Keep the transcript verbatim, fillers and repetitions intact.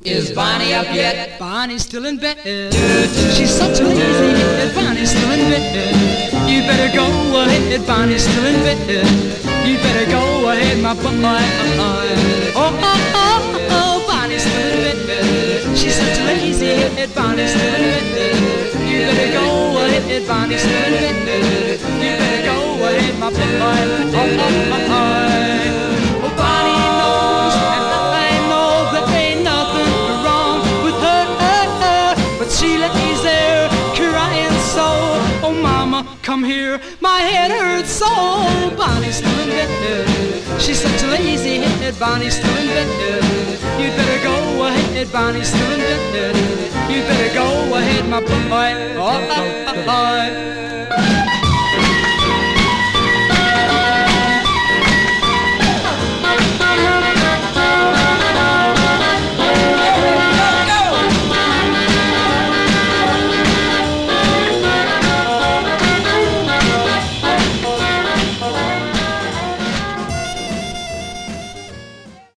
Is Bonnie up yet? Bonnie's still in bed. She's such a lazy head. Bonnie's still in bed. You better go ahead. Bonnie's still in bed. You better go ahead, my boy. Oh, oh, oh, oh, Bonnie's still in bed. She's such a lazy head. Bonnie's still in bed. You better go ahead. Bonnie's still in bed. You better go ahead, my boy. Oh, oh, oh, oh. Oh, Bonnie knows, and I know that ain't nothing wrong with her, but she lays there crying so. Oh, mama, come here, my head hurts so. Bonnie's still in bed. She's such a lazy head. Bonnie's still in bed. You'd better go ahead. Bonnie's still in bed. You'd better go ahead, my boy. Oh, oh, oh, oh.